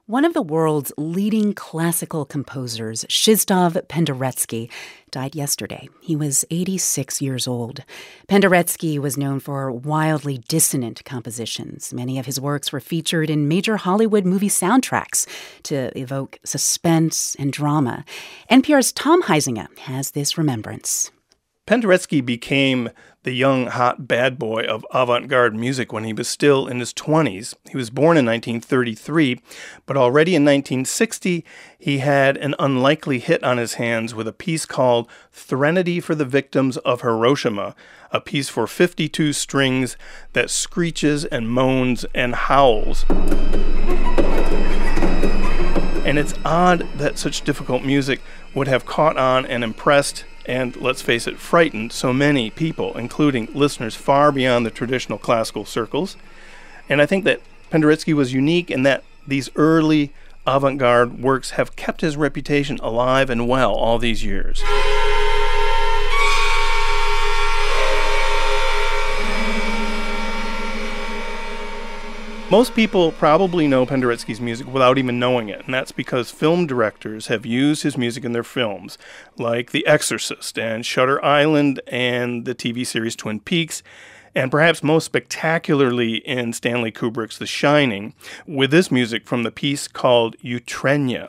One of the world's leading classical composers, Krzysztof Penderecki, died yesterday. He was 86 years old. Penderecki was known for wildly dissonant compositions. Many of his works were featured in major Hollywood movie soundtracks to evoke suspense and drama. NPR's Tom Huizinga has this remembrance. Penderecki became the young, hot bad boy of avant-garde music when he was still in his 20s. He was born in 1933, but already in 1960, he had an unlikely hit on his hands with a piece called Threnody for the Victims of Hiroshima, a piece for 52 strings that screeches and moans and howls. And it's odd that such difficult music would have caught on and impressed and, let's face it, frightened so many people, including listeners far beyond the traditional classical circles. And I think that Penderecki was unique in that these early avant-garde works have kept his reputation alive and well all these years. Most people probably know Penderecki's music without even knowing it, and that's because film directors have used his music in their films, like The Exorcist and Shutter Island and the TV series Twin Peaks, and perhaps most spectacularly in Stanley Kubrick's The Shining, with this music from the piece called Utrenia.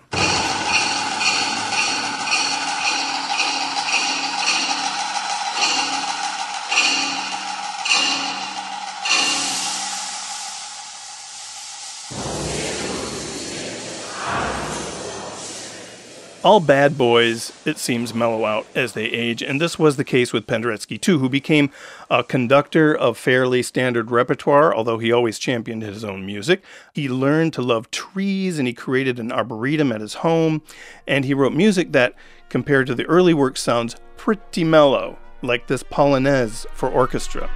All bad boys, it seems, mellow out as they age, and this was the case with Penderecki, too, who became a conductor of fairly standard repertoire, although he always championed his own music. He learned to love trees, and he created an arboretum at his home, and he wrote music that, compared to the early work, sounds pretty mellow, like this Polonaise for orchestra.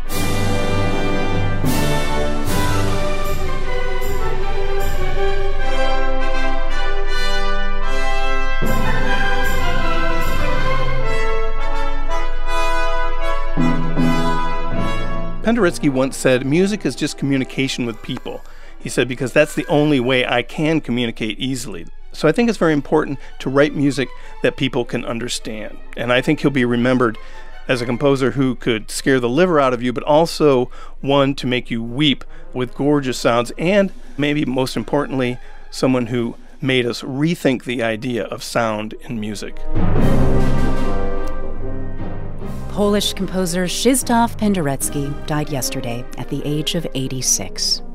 Penderecki once said, "Music is just communication with people." He said, because that's the only way I can communicate easily. So I think it's very important to write music that people can understand. And I think he'll be remembered as a composer who could scare the liver out of you, but also one to make you weep with gorgeous sounds, and maybe most importantly, someone who made us rethink the idea of sound in music. Polish composer Krzysztof Penderecki died yesterday at the age of 86.